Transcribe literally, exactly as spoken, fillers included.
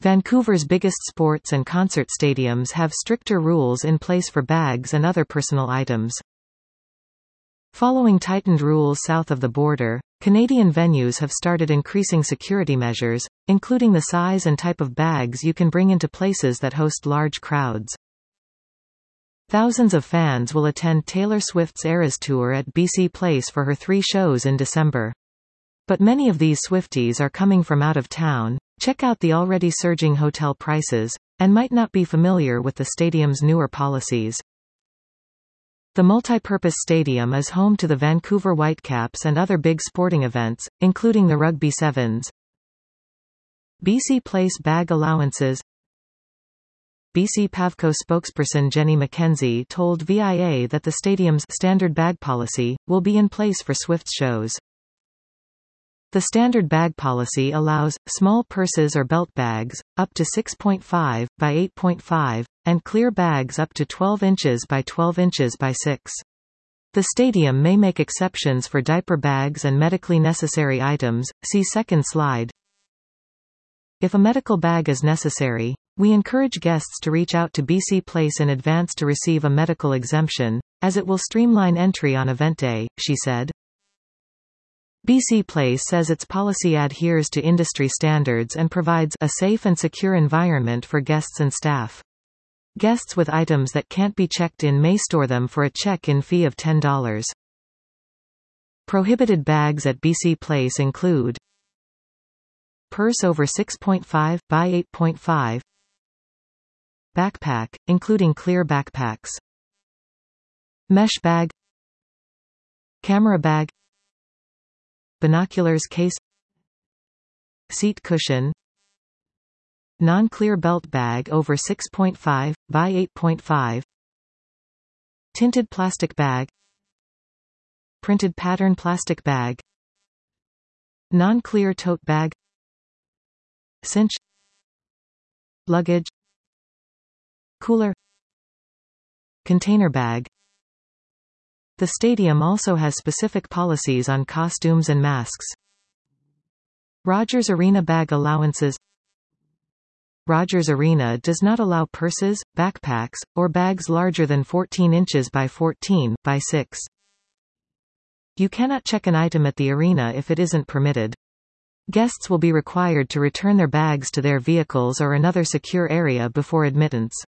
Vancouver's biggest sports and concert stadiums have stricter rules in place for bags and other personal items. Following tightened rules south of the border, Canadian venues have started increasing security measures, including the size and type of bags you can bring into places that host large crowds. Thousands of fans will attend Taylor Swift's Eras Tour at B C Place for her three shows in December. But many of these Swifties are coming from out of town, check out the already surging hotel prices, and might not be familiar with the stadium's newer policies. The multipurpose stadium is home to the Vancouver Whitecaps and other big sporting events, including the Rugby Sevens. B C Place bag allowances. B C Pavco spokesperson Jenny McKenzie told V I A that the stadium's standard bag policy will be in place for Swift shows. The standard bag policy allows small purses or belt bags, up to six point five by eight point five, and clear bags up to twelve inches by twelve inches by six. The stadium may make exceptions for diaper bags and medically necessary items, see second slide. If a medical bag is necessary, we encourage guests to reach out to B C Place in advance to receive a medical exemption, as it will streamline entry on event day, she said. B C Place says its policy adheres to industry standards and provides a safe and secure environment for guests and staff. Guests with items that can't be checked in may store them for a check-in fee of ten dollars. Prohibited bags at B C Place include purse over six point five by eight point five, backpack, including clear backpacks, mesh bag, camera bag, binoculars case, seat cushion, non-clear belt bag over six point five by eight point five, tinted plastic bag, printed pattern plastic bag, non-clear tote bag, cinch, luggage, cooler, container bag. The stadium also has specific policies on costumes and masks. Rogers Arena bag allowances. Rogers Arena does not allow purses, backpacks, or bags larger than fourteen inches by fourteen by six. You cannot check an item at the arena if it isn't permitted. Guests will be required to return their bags to their vehicles or another secure area before admittance.